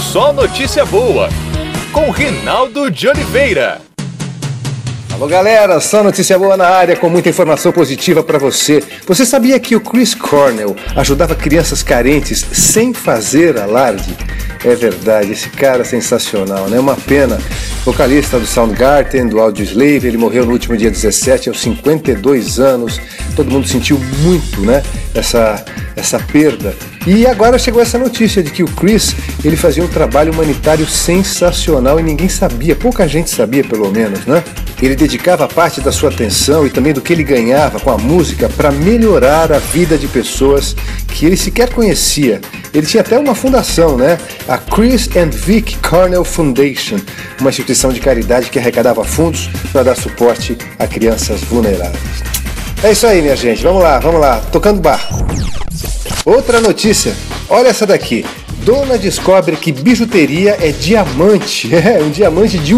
Só Notícia Boa, com Rinaldo de Oliveira. Alô galera, só notícia boa na área com muita informação positiva para você. Você sabia que o Chris Cornell ajudava crianças carentes sem fazer alarde? É verdade, esse cara é sensacional, né? Uma pena. Vocalista do Soundgarden, do Audioslave, ele morreu no último dia 17, aos 52 anos. Todo mundo sentiu muito, né? Essa perda. E agora chegou essa notícia de que o Chris, ele fazia um trabalho humanitário sensacional e ninguém sabia, pouca gente sabia pelo menos, né? Ele dedicava parte da sua atenção e também do que ele ganhava com a música para melhorar a vida de pessoas que ele sequer conhecia. Ele tinha até uma fundação, né? A Chris and Vic Cornell Foundation, uma instituição de caridade que arrecadava fundos para dar suporte a crianças vulneráveis. É isso aí, minha gente. Vamos lá. Tocando barco. Outra notícia. Olha essa daqui. Dona descobre que bijuteria é diamante. Um diamante de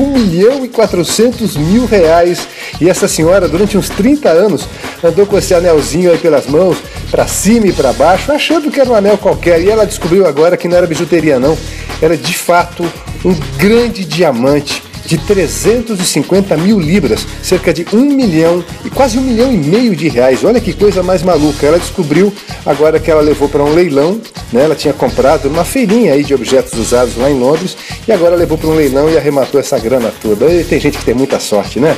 R$1.400.000. E essa senhora, durante uns 30 anos, andou com esse anelzinho aí pelas mãos, pra cima e pra baixo, achando que era um anel qualquer. E ela descobriu agora que não era bijuteria, não. Era de fato um grande diamante de 350 mil libras, cerca de 1 milhão e quase 1,5 milhão de reais. Olha que coisa mais maluca. Ela descobriu agora que ela levou para um leilão, né? Ela tinha comprado numa feirinha aí de objetos usados lá em Londres e agora levou para um leilão e arrematou essa grana toda. E tem gente que tem muita sorte, né?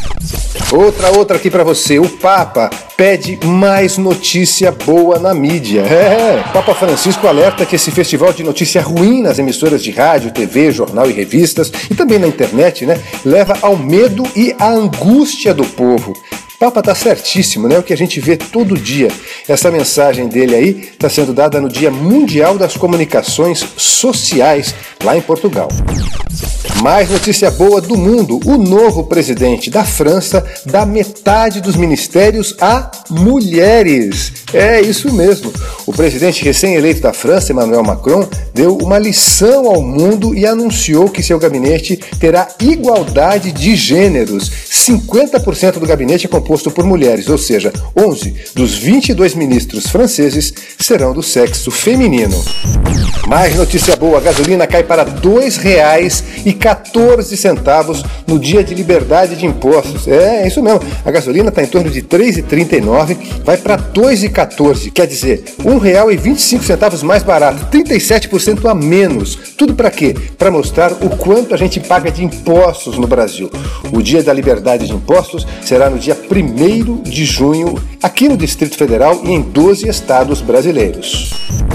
Outra aqui pra você. O Papa pede mais notícia boa na mídia. O Papa Francisco alerta que esse festival de notícia ruim nas emissoras de rádio, TV, jornal e revistas e também na internet, né, leva ao medo e à angústia do povo. O Papa tá certíssimo, né? O que a gente vê todo dia. Essa mensagem dele aí está sendo dada no Dia Mundial das Comunicações Sociais, lá em Portugal. Mais notícia boa do mundo. O novo presidente da França dá metade dos ministérios a mulheres. É isso mesmo. O presidente recém-eleito da França, Emmanuel Macron, deu uma lição ao mundo e anunciou que seu gabinete terá igualdade de gêneros. 50% do gabinete é composto por mulheres, ou seja, 11 dos 22 ministros franceses serão do sexo feminino. Mais notícia boa. A gasolina cai para R$ 2,14 no dia de liberdade de impostos. É isso mesmo. A gasolina está em torno de R$ 3,39, vai para R$ 2,14. Quer dizer, R$ 1,25 mais barato, 37% a menos. Tudo para quê? Para mostrar o quanto a gente paga de impostos no Brasil. O dia da liberdade de impostos será no dia 1º de junho, aqui no Distrito Federal e em 12 estados brasileiros.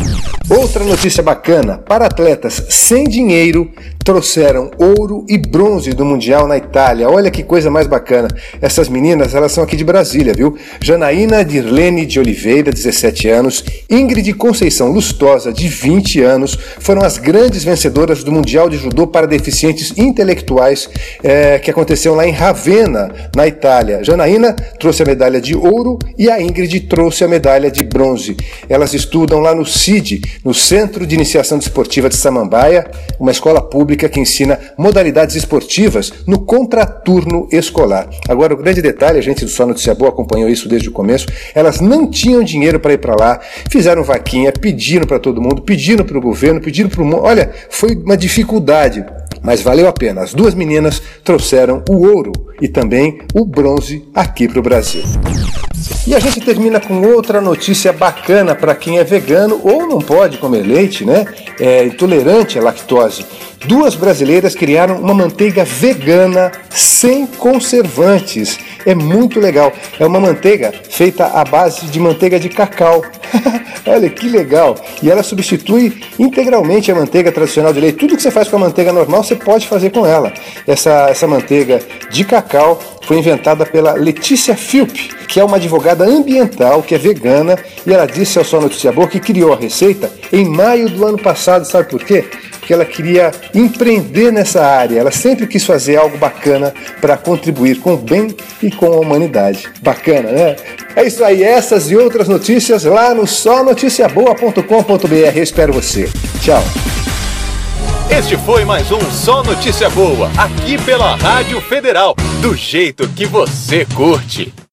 Outra notícia bacana, para atletas sem dinheiro trouxeram ouro e bronze do Mundial na Itália. Olha que coisa mais bacana. Essas meninas, elas são aqui de Brasília, viu? Janaína Dirlene de Oliveira, 17 anos, Ingrid Conceição Lustosa, de 20 anos, foram as grandes vencedoras do Mundial de Judô para Deficientes Intelectuais que aconteceu lá em Ravenna, na Itália. Janaína trouxe a medalha de ouro e a Ingrid trouxe a medalha de bronze. Elas estudam lá no CID, no Centro de Iniciação Desportiva de Samambaia, uma escola pública que ensina modalidades esportivas no contraturno escolar. Agora, o grande detalhe, a gente do Só Notícia Boa acompanhou isso desde o começo, elas não tinham dinheiro para ir para lá, fizeram vaquinha, pediram para todo mundo, pediram para o governo, pediram para o mundo. Olha, foi uma dificuldade, mas valeu a pena. As duas meninas trouxeram o ouro e também o bronze aqui para o Brasil. E a gente termina com outra notícia bacana para quem é vegano ou não pode comer leite, né? É intolerante à lactose. 2 brasileiras criaram uma manteiga vegana sem conservantes. É muito legal. É uma manteiga feita à base de manteiga de cacau. Olha que legal. E ela substitui integralmente a manteiga tradicional de leite. Tudo que você faz com a manteiga normal, você pode fazer com ela. Essa manteiga de cacau foi inventada pela Letícia Philp, que é uma advogada ambiental, que é vegana, e ela disse ao Só Notícia Boa que criou a receita em maio do ano passado. Sabe por quê? Porque ela queria empreender nessa área. Ela sempre quis fazer algo bacana para contribuir com o bem e com a humanidade. Bacana, né? É isso aí, essas e outras notícias lá no sonoticiaboa.com.br. Eu espero você. Tchau. Este foi mais um Só Notícia Boa, aqui pela Rádio Federal, do jeito que você curte.